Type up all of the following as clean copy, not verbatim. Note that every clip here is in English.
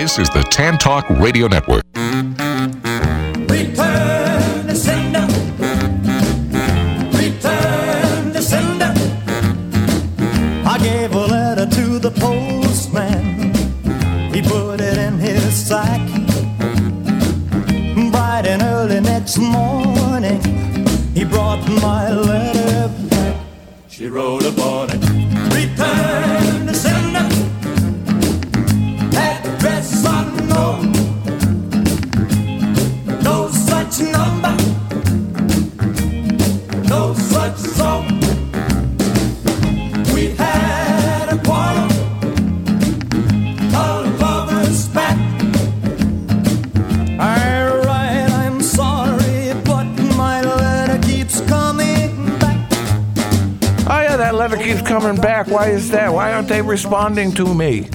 This is the Tan Talk Radio Network. Return to sender. Return to sender. I gave a letter to the postman. He put it in his sack. Bright and early next morning, he brought my letter back. She wrote upon it, return to sender. Address unknown. No such number. No such zone. We had a quarrel. A lover's pact. I'm sorry, but my letter keeps coming back. Oh yeah, that letter keeps coming back. Why is that? Why aren't they responding to me?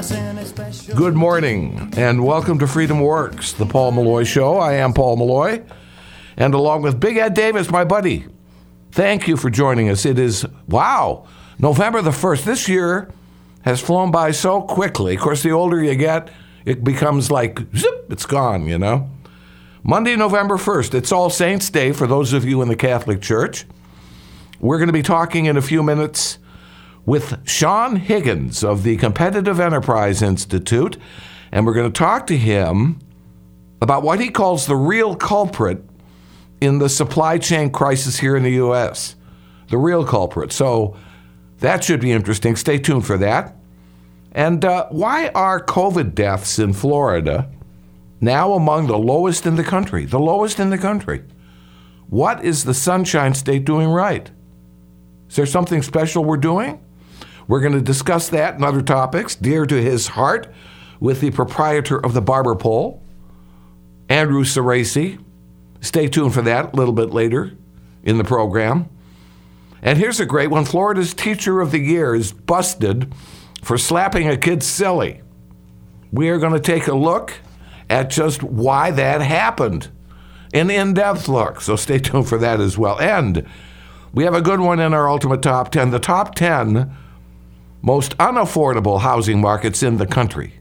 Good morning, and welcome to Freedom Works, the Paul Malloy Show. I am Paul Malloy, and along with Big Ed Davis, my buddy, thank you for joining us. It is, wow, November the 1st. This year has flown by so quickly. Of course, the older you get, it becomes like, zip, it's gone, you know. Monday, November 1st, it's All Saints' Day for those of you in the Catholic Church. We're going to be talking in a few minutes with Sean Higgins of the Competitive Enterprise Institute, and we're going to talk to him about what he calls the real culprit in the supply chain crisis here in the U.S. The real culprit. So that should be interesting. Stay tuned for that. And why are COVID deaths in Florida now among the lowest in the country? The lowest in the country. What is the Sunshine State doing right? Is there something special we're doing? We're going to discuss that and other topics dear to his heart with the proprietor of the Barber Pole, Andrew Cerasi. Stay tuned for that a little bit later in the program. And here's a great one. Florida's Teacher of the Year is busted for slapping a kid silly. We are going to take a look at just why that happened. An in-depth look. So stay tuned for that as well. And we have a good one in our Ultimate Top 10. The top 10 most unaffordable housing markets in the country,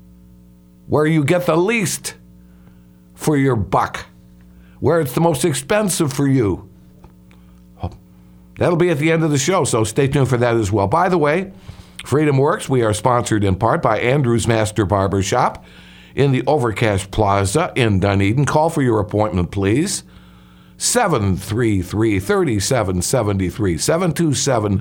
where you get the least for your buck, where it's the most expensive for you. That'll be at the end of the show, so stay tuned for that as well. By the way, Freedom Works, we are sponsored in part by Andrew's Master Barber Shop in the Overcash Plaza in Dunedin. Call for your appointment, please. 733-3773,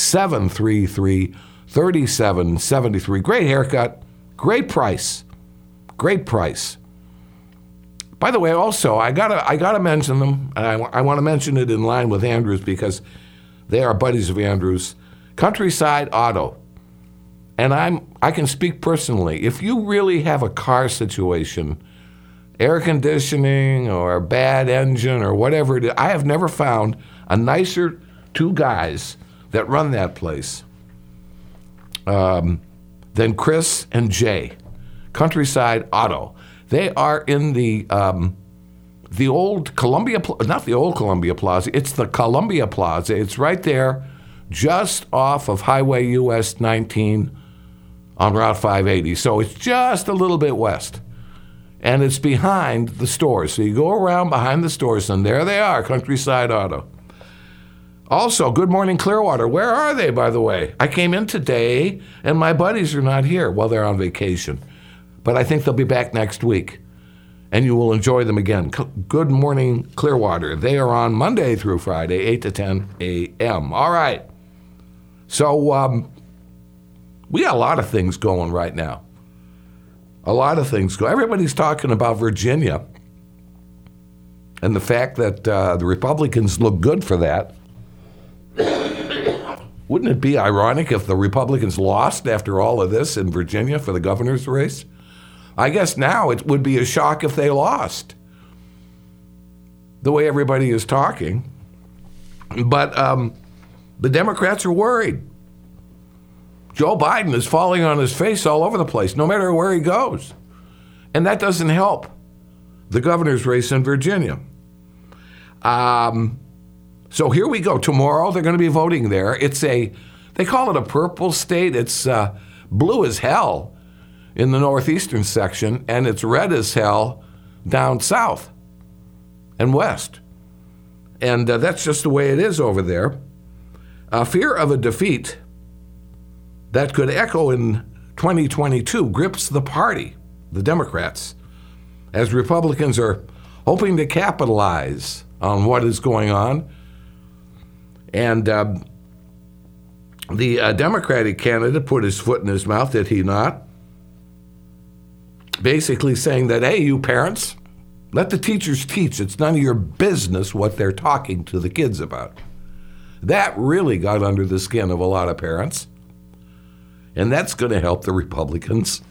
727-733-3773. Great haircut, great price, great price. By the way, also, I gotta mention them, and I want to mention it in line with Andrews because they are buddies of Andrews. Countryside Auto. And I can speak personally. If you really have a car situation, air conditioning or a bad engine or whatever it is, I have never found a nicer two guys that run that place than Chris and Jay. Countryside Auto. They are in the old Columbia, not the old Columbia Plaza, it's the Columbia Plaza. It's right there just off of Highway US 19 on Route 580. So it's just a little bit west. And it's behind the stores. So you go around behind the stores, and there they are, Countryside Auto. Also, Good Morning Clearwater. Where are they, by the way? I came in today, and my buddies are not here. Well, they're on vacation. But I think they'll be back next week, and you will enjoy them again. Good Morning Clearwater. They are on Monday through Friday, 8 to 10 a.m. All right. So we got a lot of things going right now. A lot of things go. Everybody's talking about Virginia and the fact that the Republicans look good for that. Wouldn't it be ironic if the Republicans lost after all of this in Virginia for the governor's race? I guess now it would be a shock if they lost, the way everybody is talking. But the Democrats are worried. Joe Biden is falling on his face all over the place, no matter where he goes. And that doesn't help the governor's race in Virginia. So here we go. Tomorrow they're going to be voting there. They call it a purple state. It's blue as hell. in the northeastern section, and it's red as hell down south and west. And that's just the way it is over there. Fear of a defeat that could echo in 2022 grips the party, the Democrats, as Republicans are hoping to capitalize on what is going on. And the Democratic candidate put his foot in his mouth, did he not? Basically saying that, hey, you parents, let the teachers teach. It's none of your business what they're talking to the kids about. That really got under the skin of a lot of parents. And that's going to help the Republicans.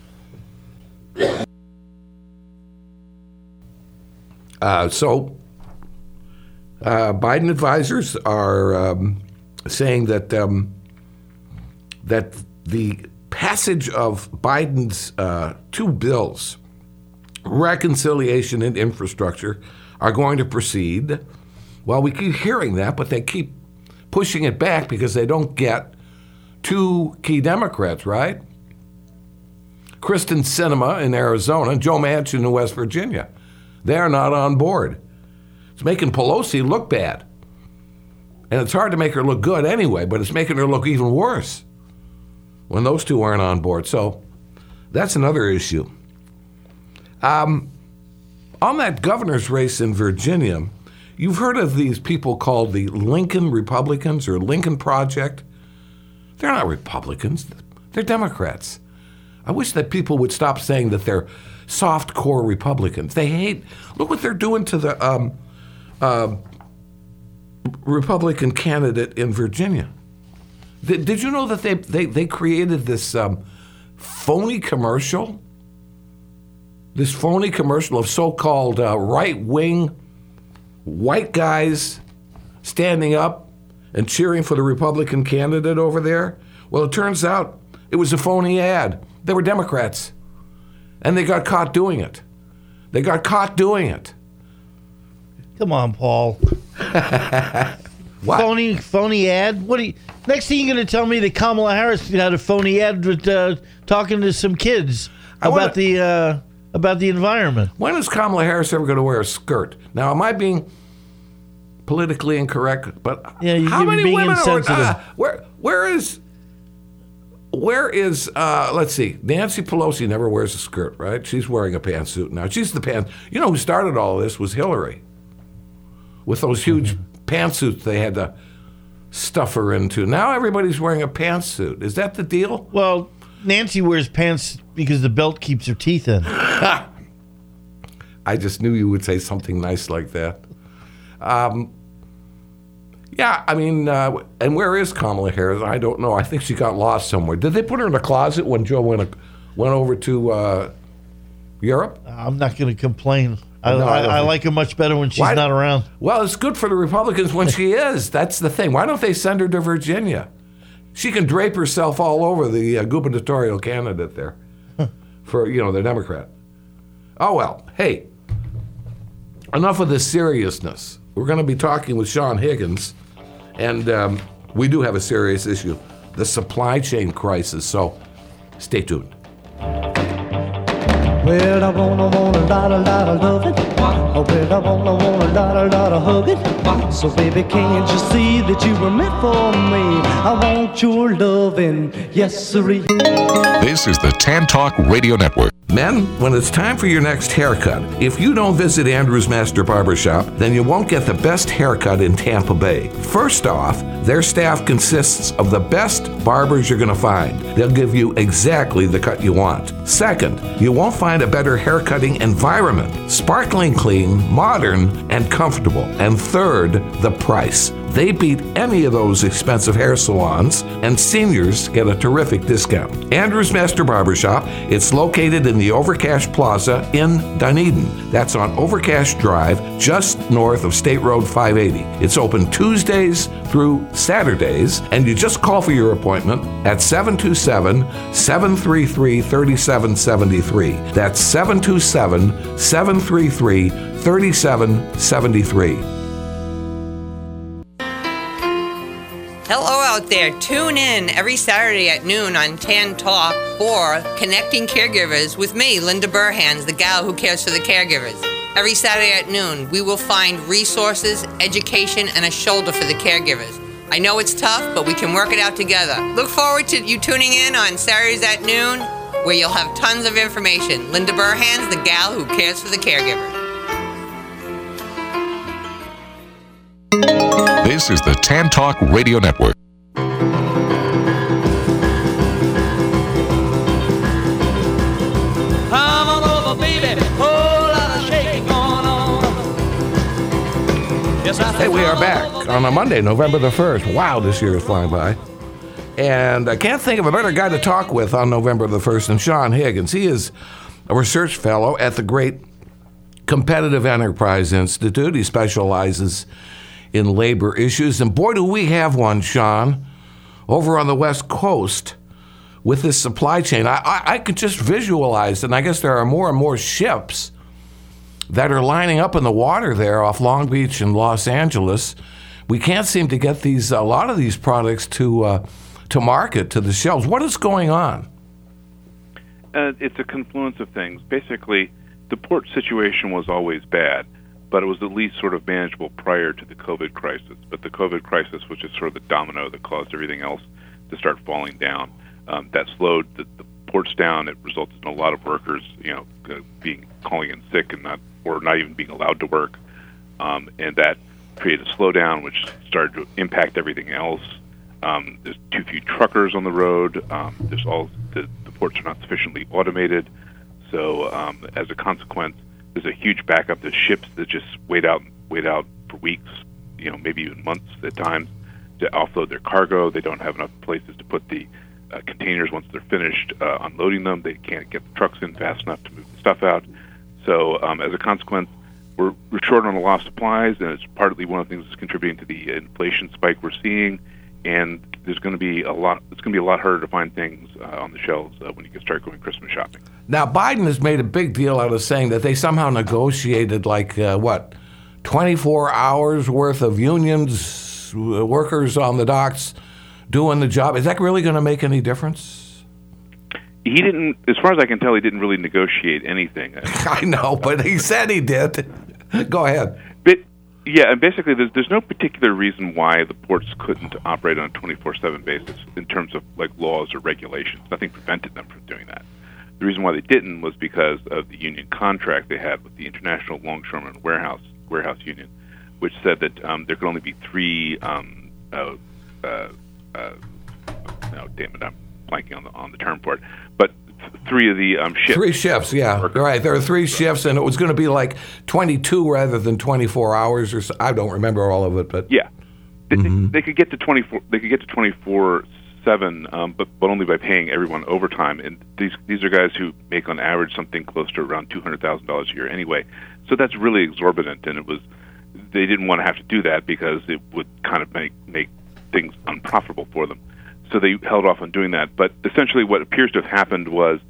So Biden advisors are saying that that the passage of Biden's two bills, reconciliation and infrastructure, are going to proceed. Well, we keep hearing that, but they keep pushing it back because they don't get two key Democrats, right? Kristen Sinema in Arizona and Joe Manchin in West Virginia. They are not on board. It's making Pelosi look bad. And it's hard to make her look good anyway, but it's making her look even worse when those two aren't on board. So that's another issue. On that governor's race in Virginia, you've heard of these people called the Lincoln Republicans or Lincoln Project. They're not Republicans. They're Democrats. I wish that people would stop saying that they're soft core Republicans. They hate, look what they're doing to the Republican candidate in Virginia. Did you know that they created this phony commercial? This phony commercial of so-called right-wing white guys standing up and cheering for the Republican candidate over there? Well, it turns out it was a phony ad. They were Democrats. And they got caught doing it. They got caught doing it. Come on, Paul. What? Phony ad? What? Next thing you're going to tell me that Kamala Harris had a phony ad with talking to some kids about the environment. When is Kamala Harris ever going to wear a skirt? Now, am I being politically incorrect? But yeah, how many being women insensitive. are? Where is? Let's see. Nancy Pelosi never wears a skirt, right? She's wearing a pantsuit now. She's the pants. You know who started all this was Hillary, with those huge pantsuits they had to stuff her into. Now everybody's wearing a pantsuit. Is that the deal? Well, Nancy wears pants because the belt keeps her teeth in. I just knew you would say something nice like that. Yeah, I mean, and where is Kamala Harris? I don't know. I think she got lost somewhere. Did they put her in a closet when Joe went over to Europe? I'm not going to complain. I like her much better when she's not around. Well, it's good for the Republicans when she is. That's the thing. Why don't they send her to Virginia? She can drape herself all over the gubernatorial candidate there for, the Democrat. Oh, well, hey, enough of this seriousness. We're going to be talking with Sean Higgins, and we do have a serious issue, the supply chain crisis, so stay tuned. Well, I want a lot of love it. Oh, well, I want a lot of hug it. So, baby, can't you see that you were meant for me? I want your loving, yes, sirree. This is the Tan Talk Radio Network. Men, when it's time for your next haircut, if you don't visit Andrew's Master Barbershop, then you won't get the best haircut in Tampa Bay. First off, their staff consists of the best barbers you're going to find. They'll give you exactly the cut you want. Second, you won't find a better haircutting environment. Sparkling clean, modern, and comfortable. And third, the price. They beat any of those expensive hair salons, and seniors get a terrific discount. Andrew's Master Barbershop, it's located in the Overcash Plaza in Dunedin. That's on Overcash Drive, just north of State Road 580. It's open Tuesdays through Saturdays, and you just call for your appointment at 727-733-3773. That's 727-733-3773. Hello, out there, tune in every Saturday at noon on Tan Talk for Connecting Caregivers with me, Linda Burhans, the gal who cares for the caregivers. Every Saturday at noon, we will find resources, education, and a shoulder for the caregivers. I know it's tough, but we can work it out together. Look forward to you tuning in on Saturdays at noon, where you'll have tons of information. Linda Burhans, the gal who cares for the caregivers. This is the Tan Talk Radio Network. Come on over, baby. Whole lot of shaking going on. Yes, Hey, we are back on a Monday, November the 1st. Wow, this year is flying by. And I can't think of a better guy to talk with on November the 1st than Sean Higgins. He is a research fellow at the great Competitive Enterprise Institute. He specializes in labor issues. And boy, do we have one, Sean, over on the West Coast with this supply chain. I could just visualize, and I guess there are more and more ships that are lining up in the water there off Long Beach and Los Angeles. We can't seem to get a lot of these products to market, to the shelves. What is going on? It's a confluence of things. Basically, the port situation was always bad, but it was at least sort of manageable prior to the COVID crisis. But the COVID crisis was just sort of the domino that caused everything else to start falling down. That slowed the ports down. It resulted in a lot of workers, calling in sick and not even being allowed to work, and that created a slowdown, which started to impact everything else. There's too few truckers on the road. The ports are not sufficiently automated, so as a consequence, there's a huge backup. There's ships that just wait out for weeks, maybe even months at times, to offload their cargo. They don't have enough places to put the containers once they're finished unloading them. They can't get the trucks in fast enough to move the stuff out. So as a consequence, we're short on a lot of supplies, and it's partly one of the things that's contributing to the inflation spike we're seeing. And it's going to be a lot harder to find things on the shelves when you can start going Christmas shopping. Now, Biden has made a big deal out of saying that they somehow negotiated 24 hours worth of unions, workers on the docks doing the job. Is that really going to make any difference? He didn't, as far as I can tell, he didn't really negotiate anything. I know, but he said he did. Go ahead. Yeah, and basically there's no particular reason why the ports couldn't operate on a 24/7 basis in terms of laws or regulations. Nothing prevented them from doing that. The reason why they didn't was because of the union contract they had with the International Longshoremen Warehouse Union, which said that there could only be three. Damn it, I'm blanking on the term for it, but three of the shifts. 3 shifts, yeah. Right, there are 3 shifts, and it was going to be 22 rather than 24 hours, or so. I don't remember all of it, but yeah, they could get to 24. They could get to 24/7, but only by paying everyone overtime. And these are guys who make on average something close to around $200,000 a year anyway. So that's really exorbitant, and they didn't want to have to do that because it would kind of make things unprofitable for them. So they held off on doing that. But essentially what appears to have happened was,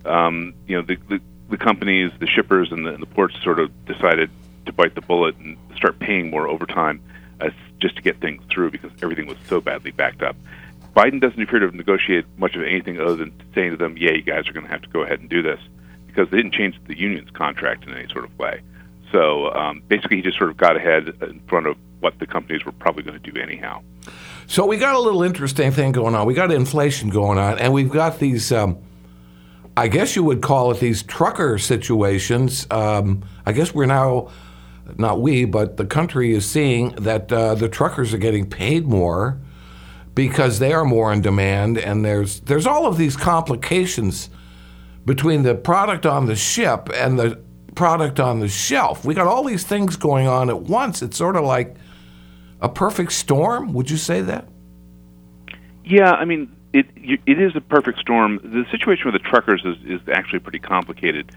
the companies, the shippers, and the ports sort of decided to bite the bullet and start paying more overtime just to get things through because everything was so badly backed up. Biden doesn't appear to have negotiated much of anything other than saying to them, yeah, you guys are going to have to go ahead and do this, because they didn't change the union's contract in any sort of way. So basically he just sort of got ahead in front of what the companies were probably going to do anyhow. So we got a little interesting thing going on. We got inflation going on, and we've got these, I guess you would call it these trucker situations. I guess we're now, not we, but the country is seeing that the truckers are getting paid more because they are more in demand, and there's all of these complications between the product on the ship and the product on the shelf. We got all these things going on at once. It's sort of like a perfect storm. Would you say that? Yeah, I mean, it is a perfect storm. The situation with the truckers is actually pretty complicated.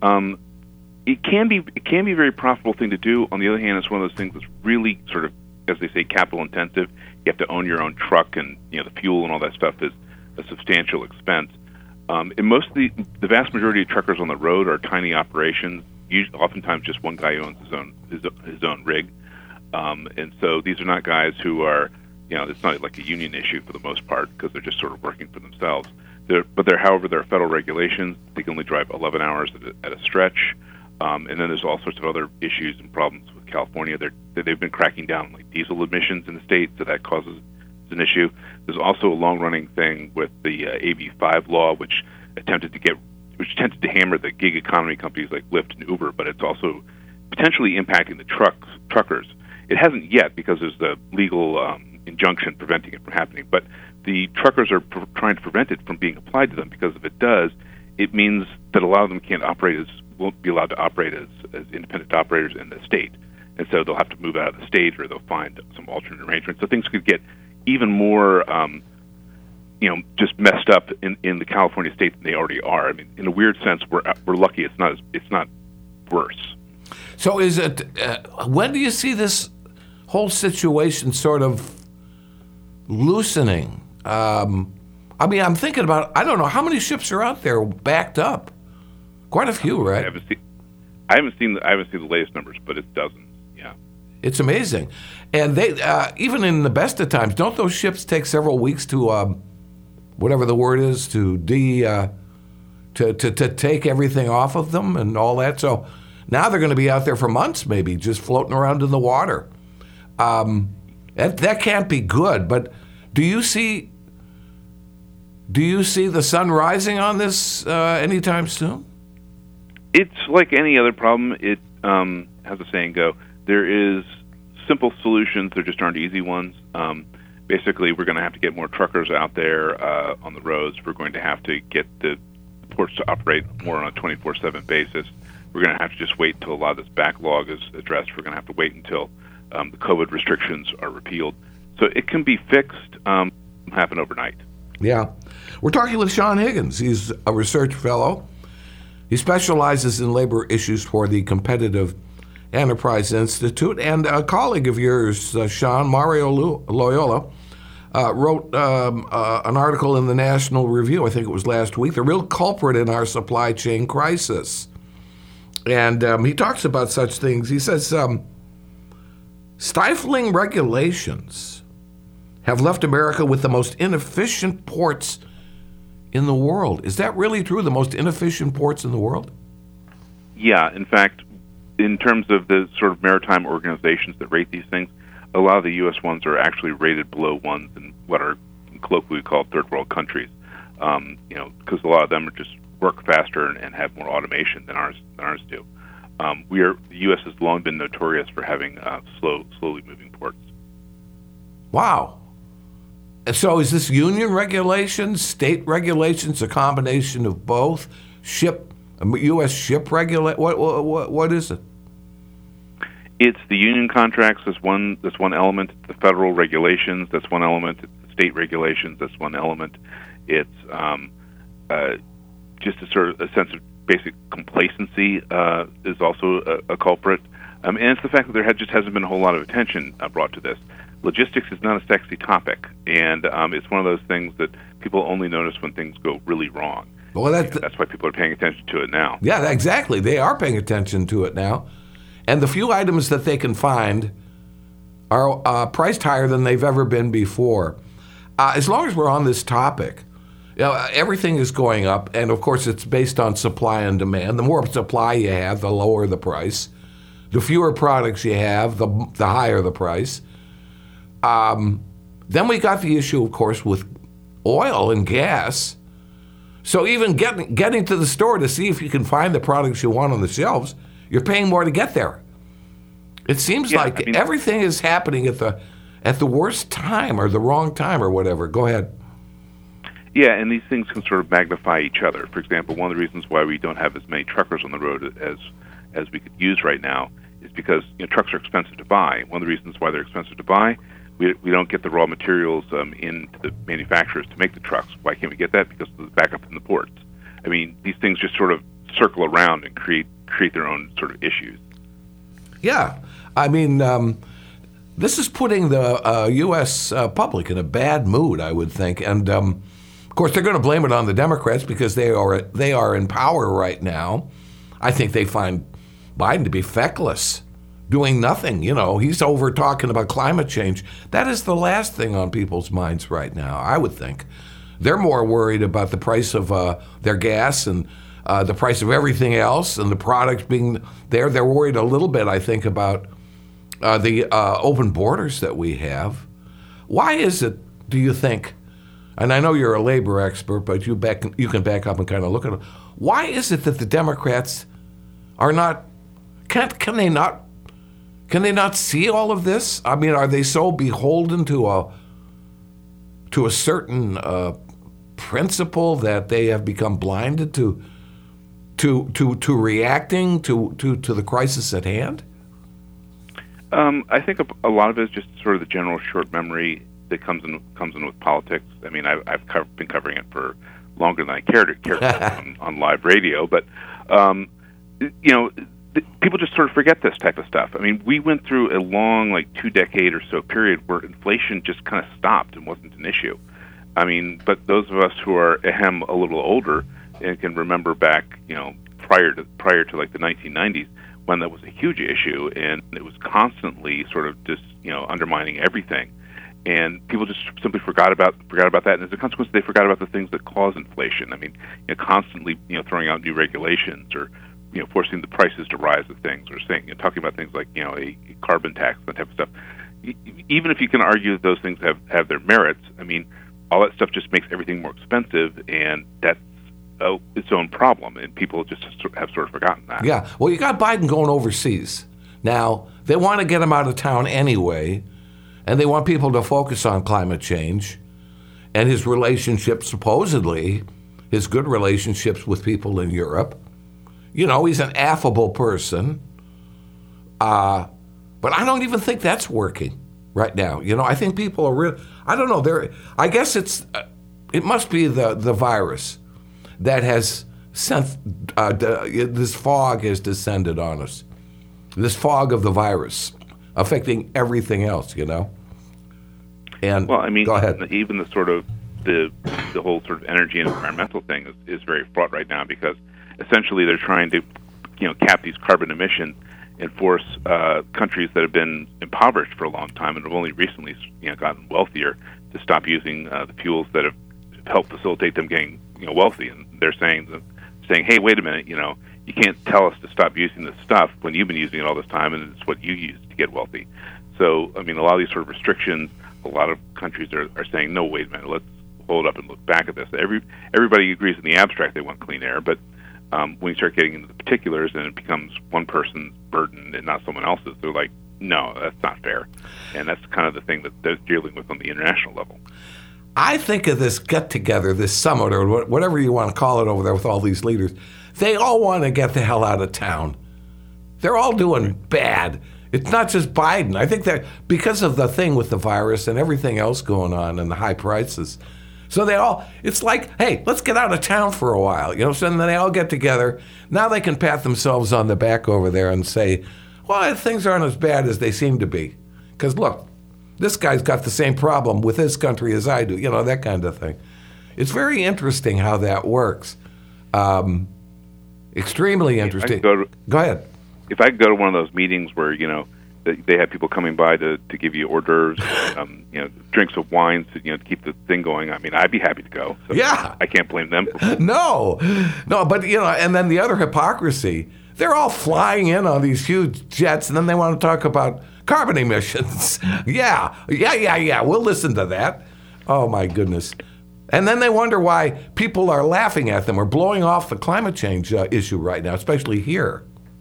It can be a very profitable thing to do. On the other hand, it's one of those things that's really sort of, as they say, capital intensive. You have to own your own truck, and the fuel and all that stuff is a substantial expense. And most of the vast majority of truckers on the road are tiny operations. Oftentimes, just one guy owns his own rig. And so these are not guys who are it's not like a union issue for the most part because they're just sort of working for themselves. However, there are federal regulations. They can only drive 11 hours at a stretch. And then there's all sorts of other issues and problems with California. They've been cracking down on like diesel emissions in the state, so that causes an issue. There's also a long-running thing with the AB5 law, which attempted to hammer the gig economy companies like Lyft and Uber, but it's also potentially impacting the truckers. It hasn't yet because there's the legal injunction preventing it from happening, but the truckers are trying to prevent it from being applied to them, because if it does, it means that a lot of them won't be allowed to operate as independent operators in the state. And so they'll have to move out of the state, or they'll find some alternate arrangement. So things could get even more, just messed up in the California state than they already are. I mean, in a weird sense, we're lucky it's not worse. So is it? When do you see this whole situation sort of loosening? I mean, I'm thinking about, I don't know, how many ships are out there backed up? Quite a few, right? I haven't seen the latest numbers, but it's dozens. Yeah, it's amazing. And they even in the best of times, don't those ships take several weeks to whatever the word is to take everything off of them and all that? So now they're going to be out there for months, maybe just floating around in the water. That can't be good. But do you see the sun rising on this anytime soon? It's like any other problem. It has a saying go, there is simple solutions, there just aren't easy ones. Basically, we're going to have to get more truckers out there on the roads. We're going to have to get the ports to operate more on a 24/7 basis. We're going to have to just wait until a lot of this backlog is addressed. We're going to have to wait until the COVID restrictions are repealed. So it can be fixed, happen overnight. Yeah. We're talking with Sean Higgins. He's a research fellow. He specializes in labor issues for the Competitive Enterprise Institute. And a colleague of yours, Sean, Mario Loyola, wrote an article in the National Review, I think it was last week, The Real Culprit in Our Supply Chain Crisis. And he talks about such things. He says, stifling regulations have left America with the most inefficient ports in the world. Is that really true, the most inefficient ports in the world? Yeah, in fact, in terms of the sort of maritime organizations that rate these things, a lot of the U.S. ones are actually rated below ones in what are colloquially called third world countries, because a lot of them are just work faster and have more automation than ours do. The U.S. has long been notorious for having slowly moving ports. Wow. So is this union regulations, state regulations, a combination of both? U.S. ship regulate? What is it? It's the union contracts. That's one element. It's the federal regulations. That's one element. It's the state regulations. That's one element. It's just a sort of a sense of basic complacency is also a culprit. And it's the fact that there just hasn't been a whole lot of attention brought to this. Logistics is not a sexy topic, and it's one of those things that people only notice when things go really wrong. Well, that's why people are paying attention to it now. Yeah, exactly. They are paying attention to it now. And the few items that they can find are priced higher than they've ever been before. As long as we're on this topic, everything is going up, and of course it's based on supply and demand. The more supply you have, the lower the price. The fewer products you have, the higher the price. Then we got the issue, of course, with oil and gas. So even getting to the store to see if you can find the products you want on the shelves, you're paying more to get there. It seems everything is happening at the worst time or the wrong time or whatever. Go ahead. Yeah, and these things can sort of magnify each other. For example, one of the reasons why we don't have as many truckers on the road as we could use right now is because trucks are expensive to buy. One of the reasons why they're expensive to buy, we don't get the raw materials into the manufacturers to make the trucks. Why can't we get that? Because of the backup in the ports. I mean, these things just sort of circle around and create their own sort of issues. Yeah, I mean, this is putting the U.S. public in a bad mood, I would think, and of course they're going to blame it on the Democrats because they are in power right now. I think they find Biden to be feckless, doing nothing. He's over talking about climate change. That is the last thing on people's minds right now, I would think. They're more worried about the price of their gas and the price of everything else and the products being there. They're worried a little bit, I think, about the open borders that we have. Why is it, do you think, and I know you're a labor expert, but you can back up and kind of look at it. Why is it that the Democrats are not, can they not see all of this? I mean, are they so beholden to a certain principle that they have become blinded to reacting to the crisis at hand? I think a lot of it is just sort of the general short memory that comes in with politics. I mean, I've been covering it for longer than I care on live radio, but people just sort of forget this type of stuff. I mean, we went through a long, 2-decade or so period where inflation just kind of stopped and wasn't an issue. I mean, but those of us who are a little older and can remember back, prior to the 1990s, when that was a huge issue and it was constantly sort of just undermining everything, and people just simply forgot about that. And as a consequence, they forgot about the things that cause inflation. I mean, constantly throwing out new regulations or forcing the prices to rise of things, or talking about things like a carbon tax, that type of stuff. Even if you can argue that those things have their merits, I mean, all that stuff just makes everything more expensive, and that's its own problem, and people just have sort of forgotten that. Yeah. Well, you got Biden going overseas. Now, they want to get him out of town anyway, and they want people to focus on climate change and his relationships, supposedly, his good relationships with people in Europe. He's an affable person, but I don't even think that's working right now. I think people are I don't know. I guess it must be the virus that has sent this fog has descended on us. This fog of the virus affecting everything else. And well, I mean, go ahead. Even the sort of the whole sort of energy and environmental thing is very fraught right now, because essentially they're trying to cap these carbon emissions and force countries that have been impoverished for a long time and have only recently gotten wealthier to stop using the fuels that have helped facilitate them getting wealthy. And they're saying, hey, wait a minute, you can't tell us to stop using this stuff when you've been using it all this time, and it's what you use to get wealthy. So, I mean, a lot of these sort of restrictions, a lot of countries are saying, no, wait a minute, let's hold up and look back at this. Everybody agrees in the abstract they want clean air, but when you start getting into the particulars and it becomes one person's burden and not someone else's, they're like, no, that's not fair. And that's kind of the thing that they're dealing with on the international level. I think of this get-together, this summit, or whatever you want to call it over there with all these leaders. They all want to get the hell out of town. They're all doing bad. It's not just Biden. I think that because of the thing with the virus and everything else going on and the high prices. So it's like, hey, let's get out of town for a while. So then they all get together. Now they can pat themselves on the back over there and say, well, things aren't as bad as they seem to be. Because look, this guy's got the same problem with his country as I do, that kind of thing. It's very interesting how that works. Extremely interesting. Go ahead. If I could go to one of those meetings where, they have people coming by to give you hors d'oeuvres, drinks of wine to keep the thing going. I mean, I'd be happy to go. So yeah, I can't blame them. No, but and then the other hypocrisy, they're all flying in on these huge jets, and then they want to talk about carbon emissions. Yeah. We'll listen to that. Oh my goodness. And then they wonder why people are laughing at them or blowing off the climate change issue right now, especially here.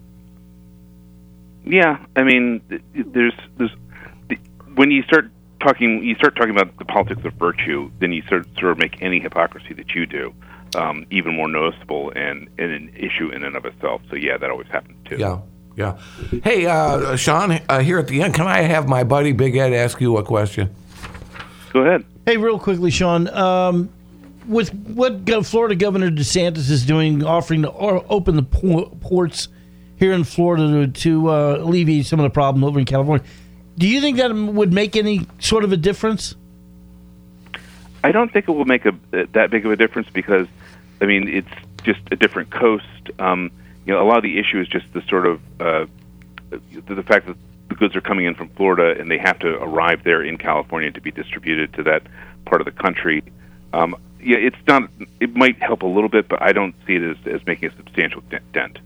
Yeah, I mean, there's when you start talking about the politics of virtue, then you sort of make any hypocrisy that you do even more noticeable and an issue in and of itself. So yeah, that always happens too. Yeah. Hey, Sean, here at the end, can I have my buddy Big Ed ask you a question? Go ahead. Hey, real quickly, Sean. With what Florida Governor DeSantis is doing, offering to open the ports here in Florida to alleviate some of the problem over in California, do you think that would make any sort of a difference? I don't think it will make that big of a difference because, I mean, it's just a different coast. A lot of the issue is just the sort of the fact that the goods are coming in from Florida and they have to arrive there in California to be distributed to that part of the country. It's not. It might help a little bit, but I don't see it as making a substantial dent.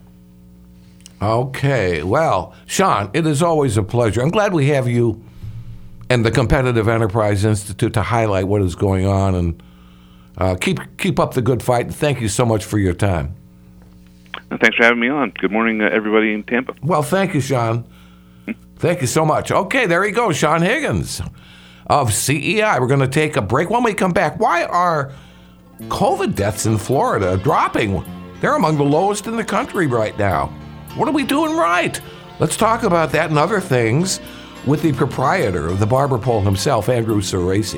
Okay. Well, Sean, it is always a pleasure. I'm glad we have you and the Competitive Enterprise Institute to highlight what is going on, and keep up the good fight. And thank you so much for your time. And thanks for having me on. Good morning, everybody in Tampa. Well, thank you, Sean. Thank you so much. Okay, there he goes, Sean Higgins of CEI. We're going to take a break. When we come back, why are COVID deaths in Florida dropping? They're among the lowest in the country right now. What are we doing right? Let's talk about that and other things with the proprietor of the Barber Pole himself, Andrew Cerasi.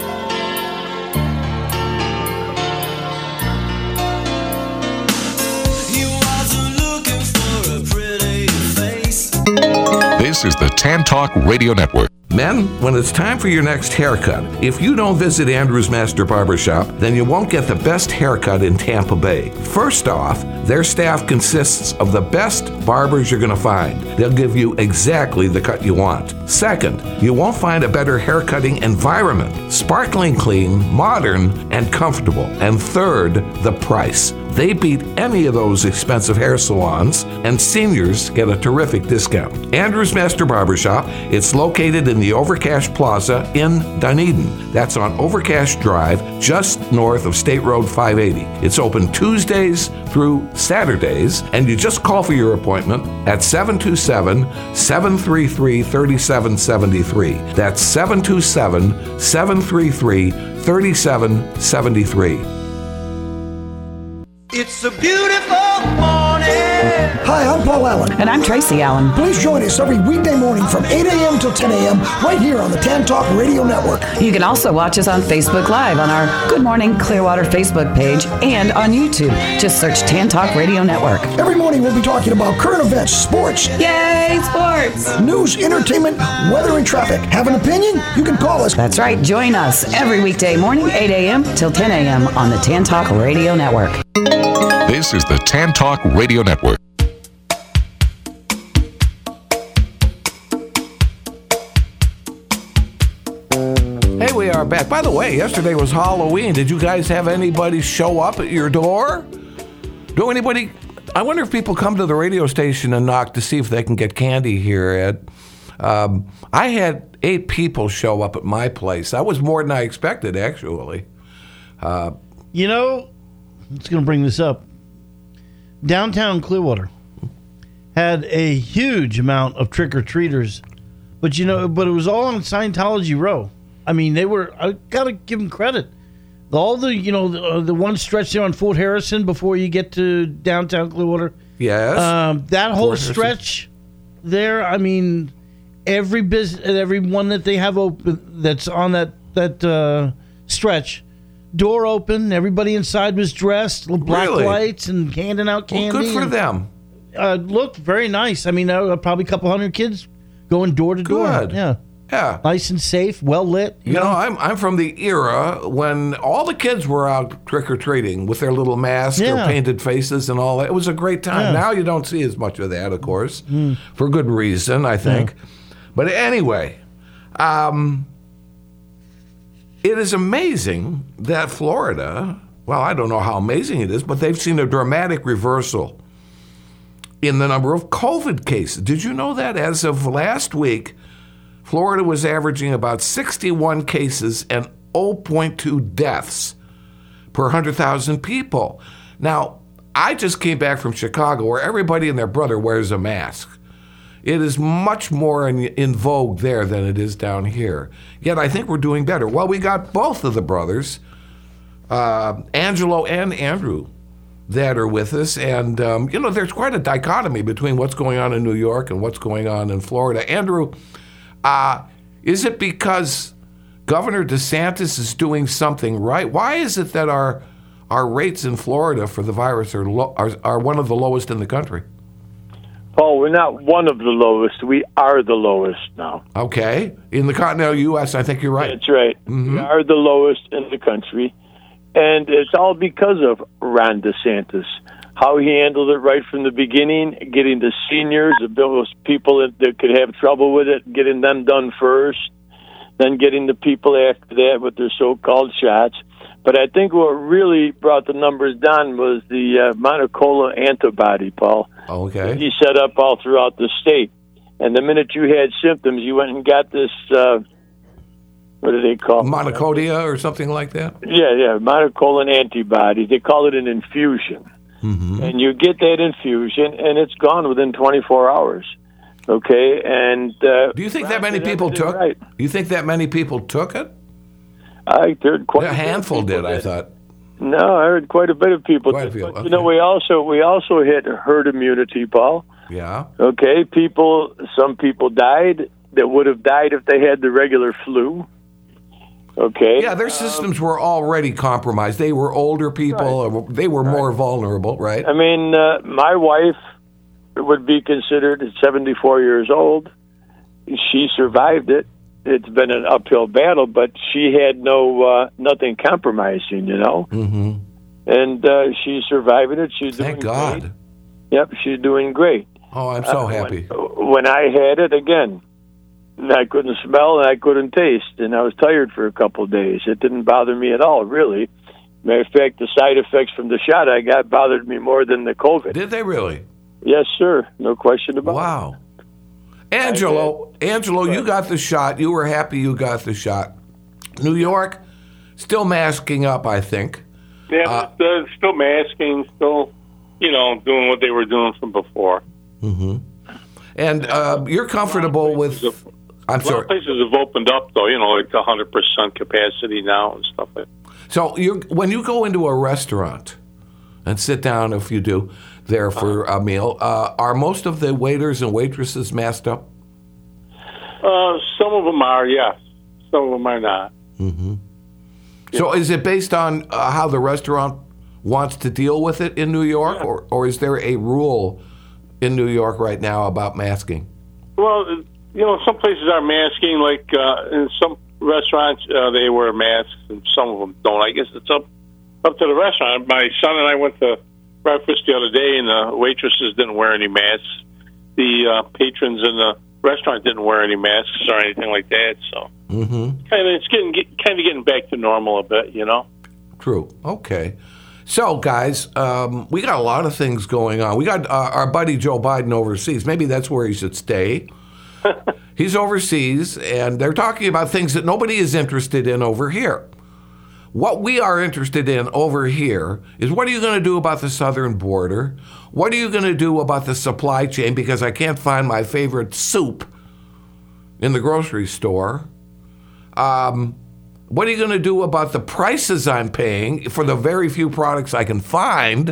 This is the Tan Talk Radio Network. Men, when it's time for your next haircut, if you don't visit Andrew's Master Barbershop, then you won't get the best haircut in Tampa Bay. First off, their staff consists of the best barbers you're going to find. They'll give you exactly the cut you want. Second, you won't find a better haircutting environment. Sparkling clean, modern, and comfortable. And third, the price. They beat any of those expensive hair salons, and seniors get a terrific discount. Andrew's Master Barbershop, it's located in the Overcash Plaza in Dunedin. That's on Overcash Drive, just north of State Road 580. It's open Tuesdays through Saturdays, and you just call for your appointment at 727-733-3773. That's 727-733-3773. It's a beautiful morning. Hi, I'm Paul Allen. And I'm Tracy Allen. Please join us every weekday morning from 8 a.m. till 10 a.m. right here on the Tan Talk Radio Network. You can also watch us on Facebook Live on our Good Morning Clearwater Facebook page and on YouTube. Just search Tan Talk Radio Network. Every morning we'll be talking about current events, sports. Yay, sports! News, entertainment, weather, and traffic. Have an opinion? You can call us. That's right. Join us every weekday morning, 8 a.m. till 10 a.m. on the Tan Talk Radio Network. This is the Tan Talk Radio Network. Hey, we are back. By the way, yesterday was Halloween. Did you guys have anybody show up at your door? I wonder if people come to the radio station and knock to see if they can get candy here, Ed. I had 8 people show up at my place. That was more than I expected, actually. I'm just going to bring this up. Downtown Clearwater had a huge amount of trick-or-treaters, but it was all on Scientology Row. I mean, I got to give them credit. All the one stretch there on Fort Harrison before you get to downtown Clearwater. Yes. That whole stretch there, I mean, every one that they have open that's on that stretch, door open, everybody inside was dressed, black lights and handing out candy. Well, good for them. Looked very nice. I mean, probably a couple hundred kids going door to door. Good. Yeah. Yeah. Nice and safe, well lit. You know, I'm from the era when all the kids were out trick-or-treating with their little masks or painted faces and all that. It was a great time. Yeah. Now you don't see as much of that, of course, for good reason, I think. Yeah. But anyway, it is amazing that Florida, well, I don't know how amazing it is, but they've seen a dramatic reversal in the number of COVID cases. Did you know that as of last week, Florida was averaging about 61 cases and 0.2 deaths per 100,000 people. Now, I just came back from Chicago where everybody and their brother wears a mask. It is much more in vogue there than it is down here. Yet I think we're doing better. Well, we got both of the brothers, Angelo and Andrew, that are with us. And, there's quite a dichotomy between what's going on in New York and what's going on in Florida. Andrew, is it because Governor DeSantis is doing something right? Why is it that our rates in Florida for the virus are one of the lowest in the country? Paul, we're not one of the lowest. We are the lowest now. Okay. In the continental U.S., I think you're right. That's right. Mm-hmm. We are the lowest in the country. And it's all because of Ron DeSantis. how he handled it right from the beginning, getting the seniors, those people that could have trouble with it, getting them done first, then getting the people after that with their so-called shots. But I think what really brought the numbers down was the monoclonal antibody, Paul. Okay. He set up all throughout the state. And the minute you had symptoms, you went and got this, what do they call it? Monocodia or something like that? Yeah, monoclonal antibody. They call it an infusion. Mm-hmm. And you get that infusion, and it's gone within 24 hours. Okay? And do you think that many people took? Right. You think that many people took it? I heard quite a handful did. I thought. No, I heard quite a bit of people. Quite a few. But, we also hit herd immunity, Paul. Yeah. Okay, some people died that would have died if they had the regular flu. Okay. Yeah, their systems were already compromised. They were older people. Right. They were more vulnerable, right? I mean, my wife would be considered 74 years old. She survived it. It's been an uphill battle, but she had nothing compromising, Mm-hmm. And she's surviving it. She's Thank doing God. Great. Yep, she's doing great. Oh, I'm so happy. When I had it, again, I couldn't smell and I couldn't taste, and I was tired for a couple of days. It didn't bother me at all, really. Matter of fact, the side effects from the shot I got bothered me more than the COVID. Did they really? Yes, sir. No question about it. Wow. Angelo, you got the shot. You were happy you got the shot. New York, still masking up, I think. Yeah, they're still masking, still, doing what they were doing from before. Mm-hmm. And you're comfortable with... I'm sorry. A lot of places have opened up, though, like 100% capacity now and stuff like that. So when you go into a restaurant and sit down, if you do, there for a meal, are most of the waiters and waitresses masked up? Some of them are, yes. Some of them are not. Mm-hmm. So is it based on how the restaurant wants to deal with it in New York, or is there a rule in New York right now about masking? Well, some places are masking, like in some restaurants they wear masks and some of them don't. I guess it's up to the restaurant. My son and I went to breakfast the other day, and the waitresses didn't wear any masks. The patrons in the restaurant didn't wear any masks or anything like that. So it's getting back to normal a bit, True. Okay. So, guys, we got a lot of things going on. We got our buddy Joe Biden overseas. Maybe that's where he should stay. He's overseas, and they're talking about things that nobody is interested in over here. What we are interested in over here is, what are you going to do about the southern border? What are you going to do about the supply chain? Because I can't find my favorite soup in the grocery store. What are you going to do about the prices I'm paying for the very few products I can find?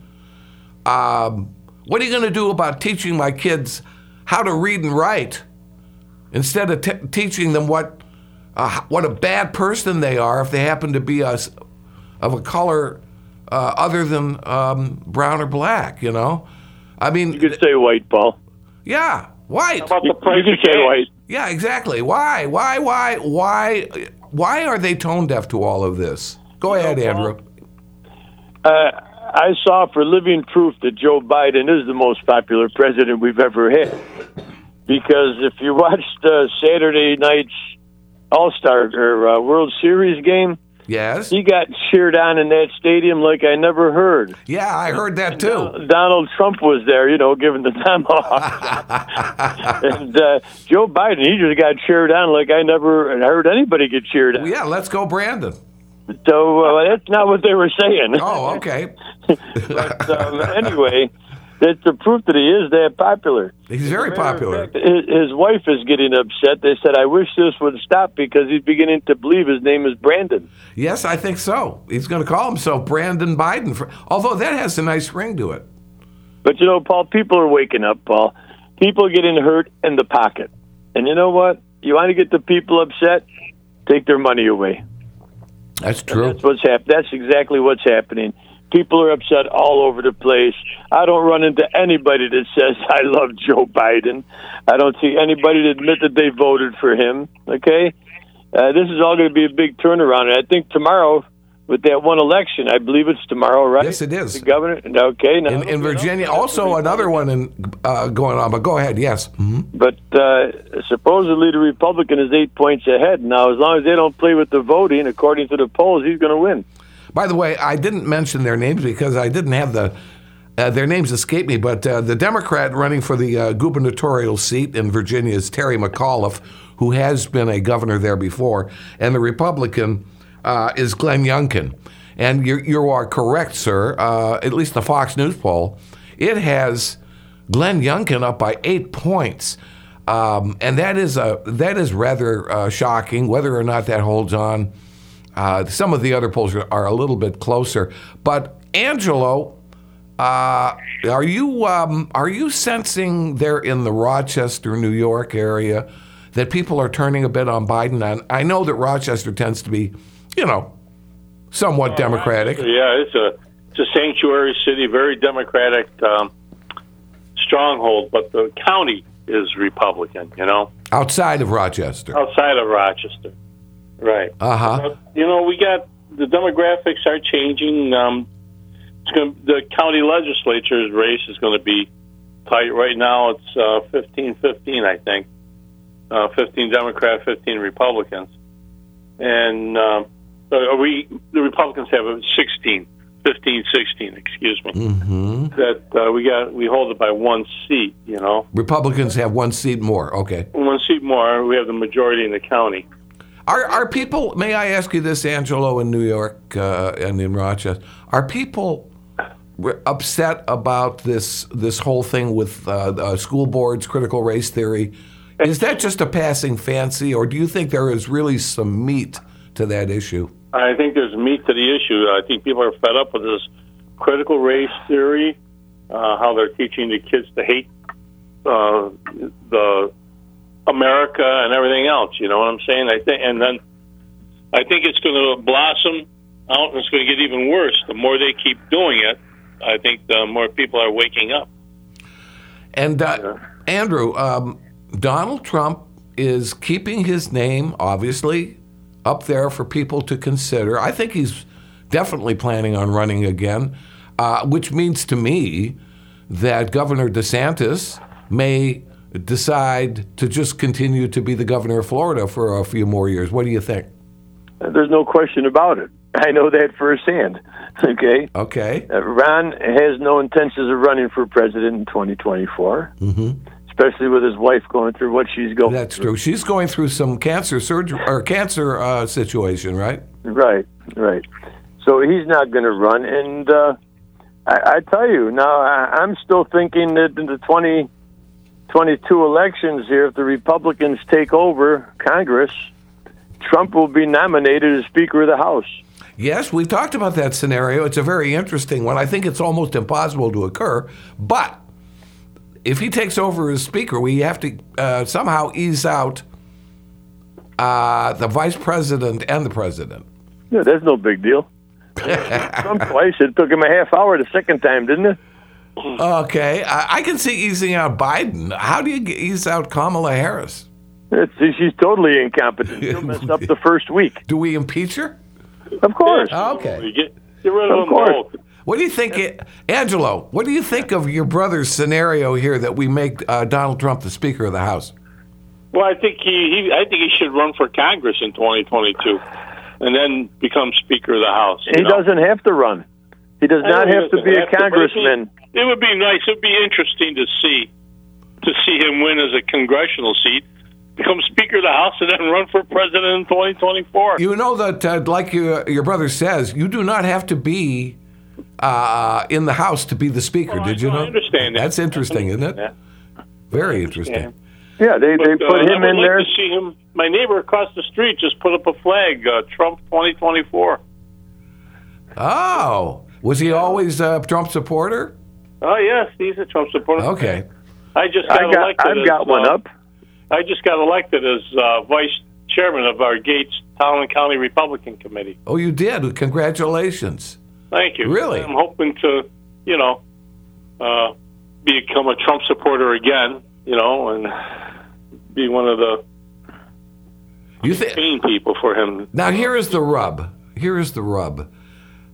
What are you going to do about teaching my kids how to read and write instead of teaching them what a bad person they are if they happen to be of a color other than brown or black, I mean... You could say white, Paul. Yeah, white. How about the price you could say white. Yeah, exactly. Why are they tone deaf to all of this? Go ahead, Andrew. I saw for living proof that Joe Biden is the most popular president we've ever had. Because if you watched Saturday night's All-Star or World Series game, yes, he got cheered on in that stadium like I never heard. Yeah, I heard that too. Donald Trump was there, giving the tomahawk. And Joe Biden, he just got cheered on like I never heard anybody get cheered on. Well, yeah, let's go, Brandon. So that's not what they were saying. Oh, okay. But anyway, that's the proof that he is that popular. He's very popular. Fact, his wife is getting upset. They said, I wish this would stop because he's beginning to believe his name is Brandon. Yes, I think so. He's going to call himself Brandon Biden, although that has a nice ring to it. But, Paul, people are waking up, Paul. People are getting hurt in the pocket. And you know what? You want to get the people upset? Take their money away. That's true. And that's exactly what's happening. People are upset all over the place. I don't run into anybody that says, I love Joe Biden. I don't see anybody that admit that they voted for him, okay? This is all going to be a big turnaround. And I think tomorrow with that one election. I believe it's tomorrow, right? Yes, it is. The governor. Okay. Now, in Virginia, also another one going on. But go ahead. Yes. Mm-hmm. But supposedly the Republican is 8 points ahead now. As long as they don't play with the voting, according to the polls, he's going to win. By the way, I didn't mention their names because I didn't have their names escape me. But the Democrat running for the gubernatorial seat in Virginia is Terry McAuliffe, who has been a governor there before, and the Republican is Glenn Youngkin. And you are correct, sir. At least the Fox News poll, it has Glenn Youngkin up by 8 points, and that is rather shocking. Whether or not that holds on, some of the other polls are a little bit closer. But Angelo, are you sensing there in the Rochester, New York area that people are turning a bit on Biden? And I know that Rochester tends to be, somewhat Democratic. Yeah, it's a sanctuary city, very Democratic stronghold, but the county is Republican, Outside of Rochester. Outside of Rochester, right. Uh-huh. We got, the demographics are changing. The county legislature's race is going to be tight. Right now it's 15-15, I think. 15 Democrat, 15 Republicans. And the Republicans have a 15-16, excuse me. Mm-hmm. That we hold it by one seat, Republicans have one seat more, okay. One seat more. We have the majority in the county. Are people, may I ask you this, Angelo, in New York and in Rochester, are people upset about this whole thing with school boards, critical race theory? Is that just a passing fancy, or do you think there is really some meat to that issue? I think there's meat to the issue. I think people are fed up with this critical race theory, how they're teaching the kids to hate the America and everything else. You know what I'm saying? I think it's going to blossom out, and it's going to get even worse. The more they keep doing it, I think the more people are waking up. And Andrew, Donald Trump is keeping his name, obviously, up there for people to consider. I think he's definitely planning on running again, which means to me that Governor DeSantis may decide to just continue to be the governor of Florida for a few more years. What do you think? There's no question about it. I know that firsthand. Okay. Ron has no intentions of running for president in 2024. Mm-hmm. Especially with his wife going through what she's going through. That's true. She's going through some cancer situation, right? Right. So he's not going to run. And I tell you, now I'm still thinking that in the 2022 elections here, if the Republicans take over Congress, Trump will be nominated as Speaker of the House. Yes, we talked about that scenario. It's a very interesting one. I think it's almost impossible to occur, but if he takes over as Speaker, we have to somehow ease out the Vice President and the President. Yeah, that's no big deal. Trump twice. It took him a half hour the second time, didn't it? Okay. I can see easing out Biden. How do you ease out Kamala Harris? She's totally incompetent. She'll mess up the first week. Do we impeach her? Of course. Okay. Get rid of them both. What do you think, Angelo? What do you think of your brother's scenario here that we make Donald Trump the Speaker of the House? Well, I think he should run for Congress in 2022, and then become Speaker of the House. He doesn't have to run. He does not have to be a congressman. It would be nice. It would be interesting to see him win as a congressional seat, become Speaker of the House, and then run for president in 2024. You know that, like your brother says, you do not have to be in the House to be the Speaker. Well, Did you know? I understand that. That's interesting, isn't it? Yeah. Very interesting. Yeah, they put him in there. To see him. My neighbor across the street just put up a flag, Trump 2024. Oh, was he always a Trump supporter? Oh yes, he's a Trump supporter. Okay. I've got one up. I just got elected as vice chairman of our Gates Town and County Republican Committee. Oh, you did? Congratulations. Thank you. Really? I'm hoping to, become a Trump supporter again, and be one of the main people for him. Now, here is the rub.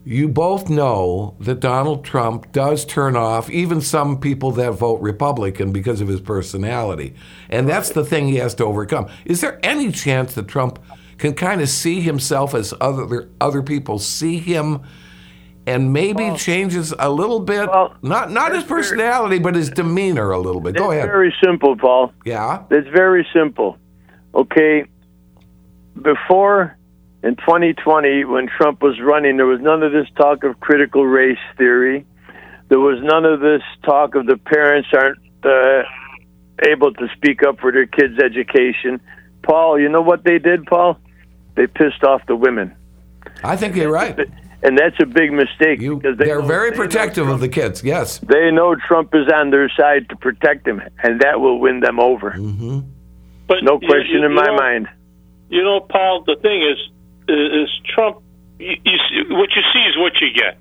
you both know that Donald Trump does turn off even some people that vote Republican because of his personality. And that's the thing he has to overcome. Is there any chance that Trump can kind of see himself as other people see him and maybe changes a little bit, not his personality, but his demeanor a little bit? Go ahead. It's very simple, Paul. Yeah? It's very simple. Okay, before in 2020, when Trump was running, there was none of this talk of critical race theory. There was none of this talk of the parents aren't able to speak up for their kids' education. Paul, you know what they did, Paul? They pissed off the women. I think you're right. And that's a big mistake. Because they're very protective of the kids, yes. They know Trump is on their side to protect them, and that will win them over. Mm-hmm. But no question in my mind. You know, Paul, the thing is Trump, you see, what you see is what you get.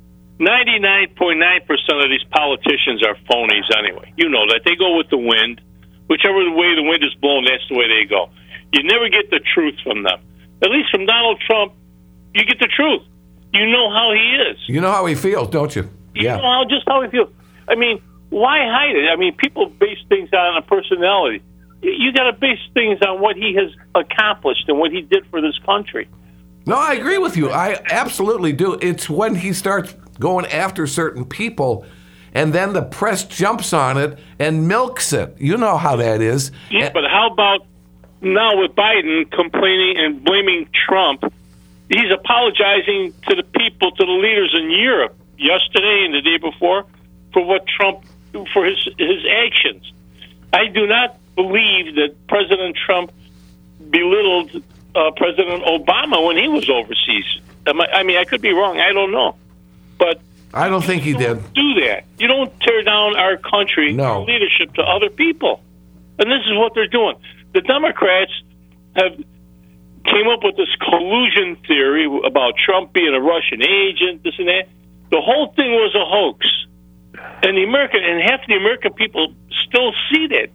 99.9% of these politicians are phonies anyway. You know that. They go with the wind. Whichever way the wind is blowing, that's the way they go. You never get the truth from them. At least from Donald Trump, you get the truth. You know how he is. You know how he feels, don't you? You know just how he feels. I mean, why hide it? I mean, people base things on a personality. You got to base things on what he has accomplished and what he did for this country. No, I agree with you. I absolutely do. It's when he starts going after certain people, and then the press jumps on it and milks it. You know how that is. Yeah, but how about now with Biden complaining and blaming Trump? He's apologizing to the people, to the leaders in Europe yesterday and the day before for what Trump, for his actions. I do not believe that President Trump belittled President Obama when he was overseas. I mean, I could be wrong. I don't know. But I don't think he did. Do that. You don't tear down our country, our leadership to other people. And this is what they're doing. The Democrats came up with this collusion theory about Trump being a Russian agent, this and that. The whole thing was a hoax. And half the American people still see that.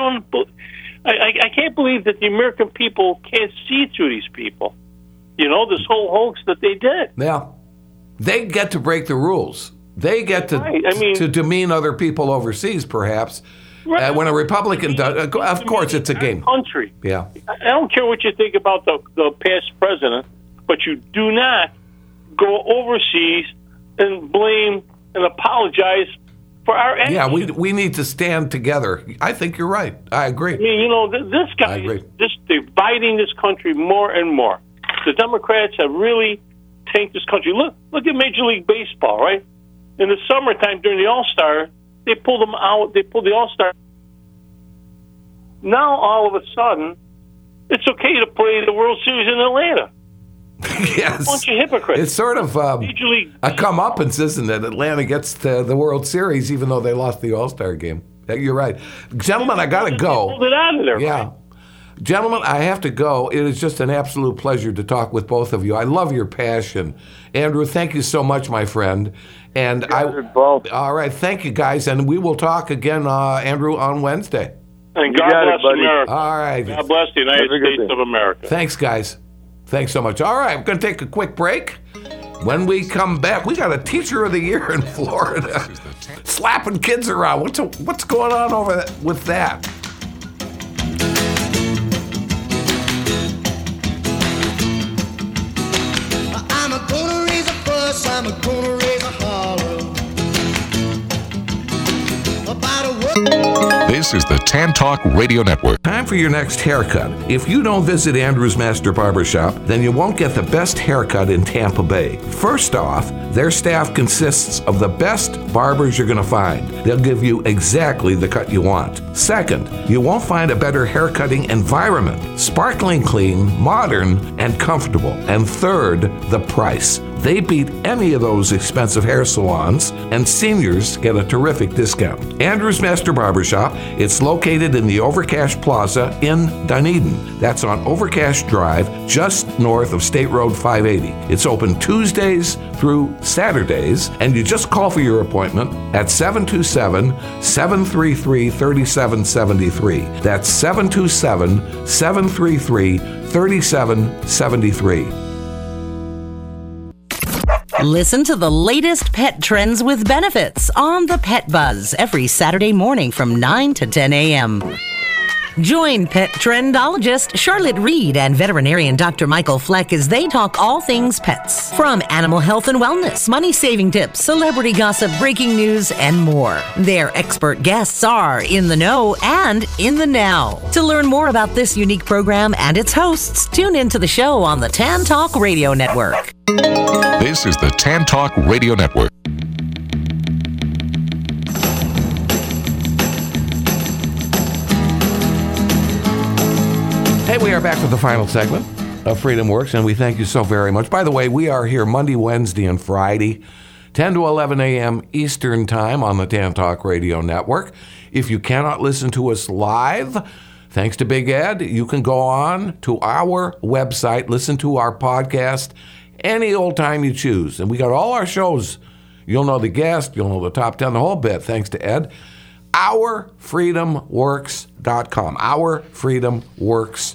I can't believe that the American people can't see through these people. You know, this whole hoax that they did. Yeah. They get to break the rules. They get to demean other people overseas, perhaps. Right. When a Republican does, of course, it's a game. Country. Yeah. I don't care what you think about the past president, but you do not go overseas and blame and apologize for our actions. Yeah, we need to stand together. I think you're right. I agree. I mean, you know, this guy is just dividing this country more and more. The Democrats have really tanked this country. Look at Major League Baseball, right? In the summertime during the All-Star, they pulled them out. They pulled the All-Star. Now, all of a sudden, it's okay to play the World Series in Atlanta. Yes. A bunch of hypocrites. It's sort of a comeuppance, isn't it? Atlanta gets the World Series even though they lost the All-Star game. You're right. Gentlemen, I got to go. They pulled it out of there. Yeah. Right? Gentlemen, I have to go. It is just an absolute pleasure to talk with both of you. I love your passion. Andrew, thank you so much, my friend. And all right, thank you, guys. And we will talk again, Andrew, on Wednesday. And God bless America. All right. God bless the United States of America. Thanks, guys. Thanks so much. All right, we're going to take a quick break. When we come back, we got a Teacher of the Year in Florida slapping kids around. What's going on over with that? I'm gonna raise a fuss, I'm gonna raise a holler about a This is the Tan Talk Radio Network. Time for your next haircut. If you don't visit Andrew's Master Barbershop, then you won't get the best haircut in Tampa Bay. First off, their staff consists of the best barbers you're going to find. They'll give you exactly the cut you want. Second, you won't find a better haircutting environment. Sparkling clean, modern, and comfortable. And third, the price. They beat any of those expensive hair salons, and seniors get a terrific discount. Andrew's Master Barbershop, it's located in the Overcash Plaza in Dunedin. That's on Overcash Drive, just north of State Road 580. It's open Tuesdays through Saturdays, and you just call for your appointment at 727-733-3773. That's 727-733-3773. Listen to the latest pet trends with benefits on the Pet Buzz every Saturday morning from 9 to 10 a.m. Join pet trendologist Charlotte Reed and veterinarian Dr. Michael Fleck as they talk all things pets. From animal health and wellness, money-saving tips, celebrity gossip, breaking news, and more. Their expert guests are in the know and in the now. To learn more about this unique program and its hosts, tune into the show on the Tan Talk Radio Network. This is the Tan Talk Radio Network. Hey, we are back with the final segment of Freedom Works, and we thank you so very much. By the way, we are here Monday, Wednesday, and Friday, 10 to 11 a.m. Eastern Time on the Tan Talk Radio Network. If you cannot listen to us live, thanks to Big Ed, you can go on to our website, listen to our podcast any old time you choose. And we got all our shows. You'll know the guest, you'll know the top 10, the whole bit, thanks to Ed. OurFreedomWorks.com. OurFreedomWorks.com.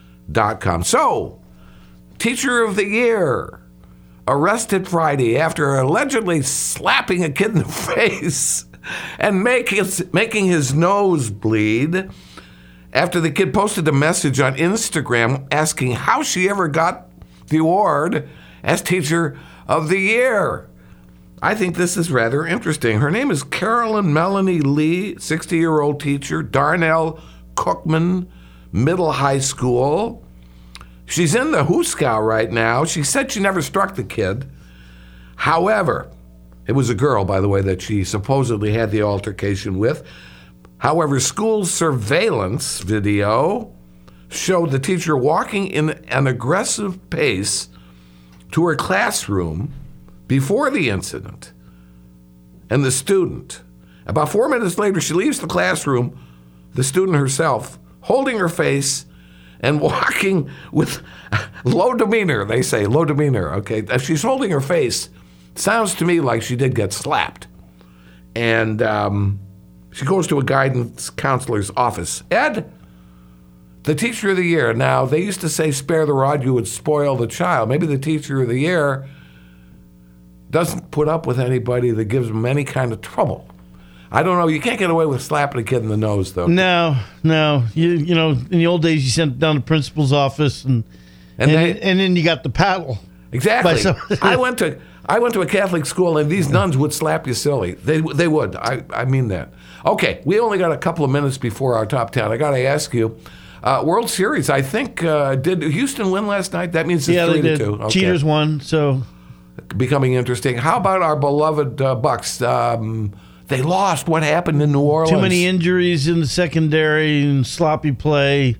So, Teacher of the Year, arrested Friday after allegedly slapping a kid in the face and making his nose bleed after the kid posted a message on Instagram asking how she ever got the award as Teacher of the Year. I think this is rather interesting. Her name is Carolyn Melanie Lee, 60-year-old teacher, Darnell Cookman Middle High School. She's in the Hooskow right now. She said she never struck the kid. However, it was a girl, by the way, that she supposedly had the altercation with. However, school surveillance video showed the teacher walking in an aggressive pace to her classroom before the incident. And the student, about 4 minutes later, she leaves the classroom, the student herself, holding her face and walking with low demeanor. They say low demeanor, okay? If she's holding her face, sounds to me like she did get slapped. And she goes to a guidance counselor's office. Ed, the Teacher of the Year. Now, they used to say, spare the rod, you would spoil the child. Maybe the Teacher of the Year doesn't put up with anybody that gives them any kind of trouble. I don't know. You can't get away with slapping a kid in the nose, though. No. You know, in the old days, you sent it down to the principal's office, and then you got the paddle. Exactly. I went to a Catholic school, and these nuns would slap you silly. They would. I mean that. Okay, we only got a couple of minutes before our top 10. I got to ask you, World Series, I think, did Houston win last night? That means it's 3-2. Okay. Cheaters won, so. Becoming interesting. How about our beloved Bucks? They lost. What happened in New Orleans? Too many injuries in the secondary and sloppy play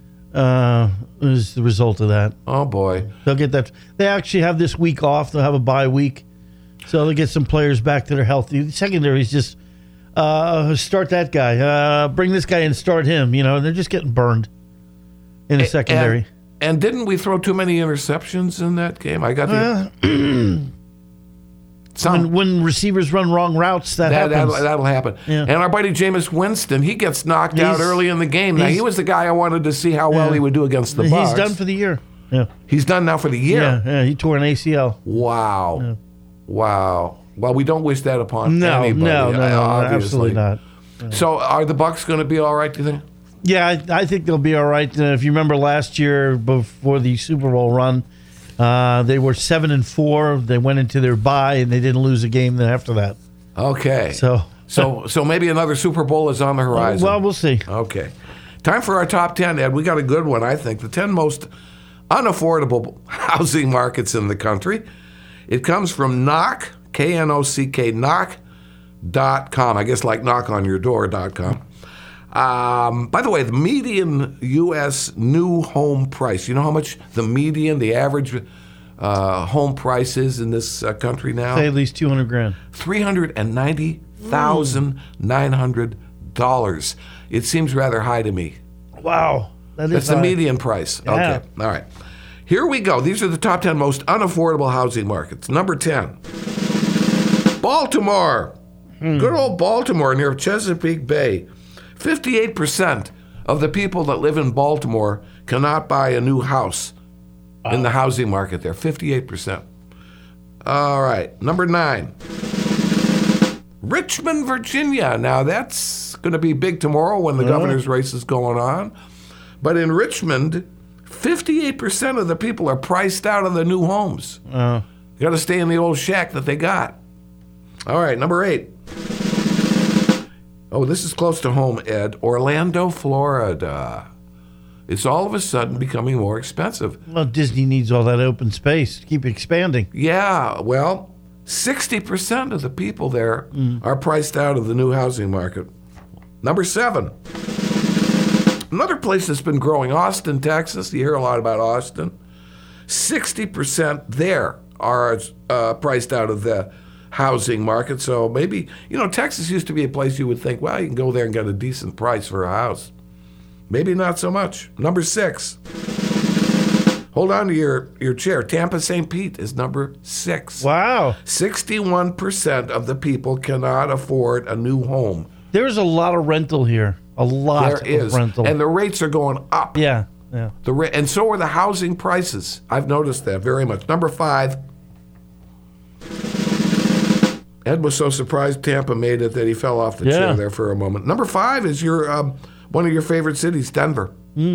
is the result of that. Oh, boy. They'll get that. They actually have this week off. They'll have a bye week. So they'll get some players back that are healthy. The secondary is just start that guy. Bring this guy and start him. You know, they're just getting burned in the secondary. And didn't we throw too many interceptions in that game? I got the... When receivers run wrong routes, happens. That'll happen. Yeah. And our buddy Jameis Winston, he gets knocked out early in the game. Now, he was the guy I wanted to see how well he would do against the Bucs. He's done for the year. Yeah. He's done now for the year? Yeah, he tore an ACL. Wow. Yeah. Wow. Well, we don't wish that upon anybody. No, absolutely not. So are the Bucs going to be all right, do you think? Yeah, I think they'll be all right. If you remember last year before the Super Bowl run, they were 7-4. They went into their bye and they didn't lose a game after that. Okay. So maybe another Super Bowl is on the horizon. Well, we'll see. Okay. Time for our top 10, Ed. We got a good one, I think. The 10 most unaffordable housing markets in the country. It comes from Knock, K-N-O-C-K, knock.com. I guess like knockonyourdoor.com. By the way, the median U.S. new home price, you know how much the average home price is in this country now? Say at least $200,000. $390,900. It seems rather high to me. Wow. That's the median price. Yeah. Okay. All right. Here we go. These are the top 10 most unaffordable housing markets. Number 10, Baltimore. Good old Baltimore near Chesapeake Bay. 58% of the people that live in Baltimore cannot buy a new house in the housing market there. 58%. All right, number 9. Richmond, Virginia. Now, that's going to be big tomorrow when the governor's race is going on. But in Richmond, 58% of the people are priced out of the new homes. You got to stay in the old shack that they got. All right, number 8. Oh, this is close to home, Ed. Orlando, Florida. It's all of a sudden becoming more expensive. Well, Disney needs all that open space to keep expanding. Yeah, well, 60% of the people there are priced out of the new housing market. Number 7. Another place that's been growing, Austin, Texas. You hear a lot about Austin. 60% there are priced out of the housing market. So maybe, Texas used to be a place you would think, well, you can go there and get a decent price for a house. Maybe not so much. Number 6. Hold on to your chair. Tampa St. Pete is number 6. Wow. 61% of the people cannot afford a new home. There's a lot of rental here. A lot of rental. And the rates are going up. Yeah. And so are the housing prices. I've noticed that very much. Number 5. Ed was so surprised Tampa made it that he fell off the chair there for a moment. Number 5 is your one of your favorite cities, Denver.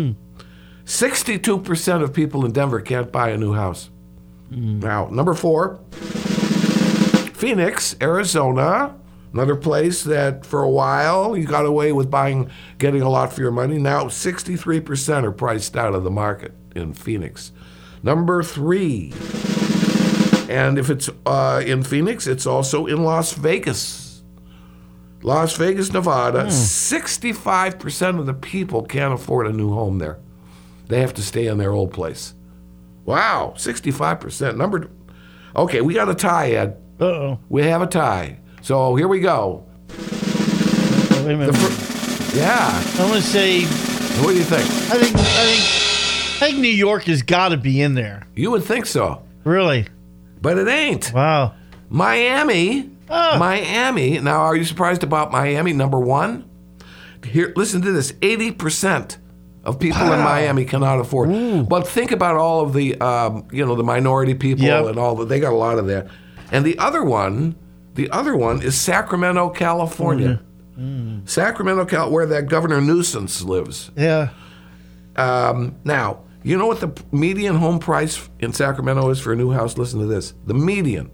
62% of people in Denver can't buy a new house. Now, number 4, Phoenix, Arizona. Another place that for a while you got away with getting a lot for your money. Now 63% are priced out of the market in Phoenix. Number 3, and if it's in Phoenix, it's also in Las Vegas. Las Vegas, Nevada, 65% of the people can't afford a new home there. They have to stay in their old place. Wow, 65%. Okay, we got a tie, Ed. Uh-oh. We have a tie. So here we go. Wait a minute. I'm going to say... What do you think? I think New York has got to be in there. You would think so. Really? But it ain't. Wow. Miami. Now, are you surprised about Miami? Number 1? Here, listen to this. 80% of people in Miami cannot afford. But think about all of the, the minority people and all that. They got a lot of that. And the other one is Sacramento, California. Sacramento, where that Governor Newsom lives. Yeah. Now, you know what the median home price in Sacramento is for a new house? Listen to this. The median,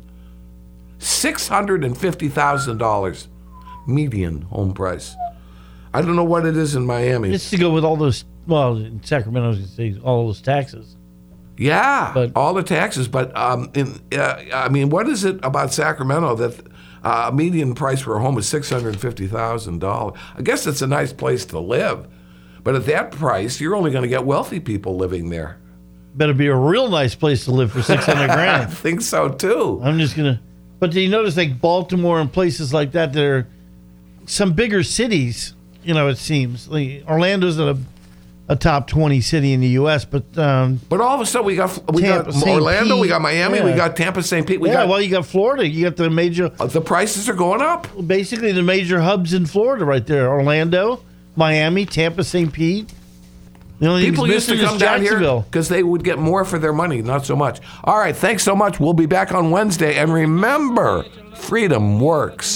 $650,000 median home price. I don't know what it is in Miami. It's to go with all those, well, in Sacramento, I was going to say all those taxes. Yeah, all the taxes. But, what is it about Sacramento that median price for a home is $650,000? I guess it's a nice place to live. But at that price, you're only going to get wealthy people living there. Better be a real nice place to live for $600,000. I think so, too. I'm just going to... But do you notice, like Baltimore and places like that, there are some bigger cities, it seems. Like Orlando's a top 20 city in the U.S., but all of a sudden we got Orlando, we got Miami, we got Tampa, St. Pete. You got Florida. You got the major... the prices are going up. Basically, the major hubs in Florida right there. Orlando, Miami, Tampa, St. Pete. People used to come down here because they would get more for their money, not so much. All right, thanks so much. We'll be back on Wednesday. And remember, freedom works.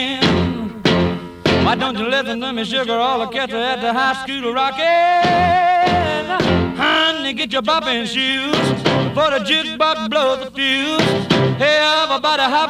Why don't you listen to me, sugar, all the cats at the high school rockin'? Honey, get your bopping shoes, for the jukebox blows the fuse. Hey, everybody hop.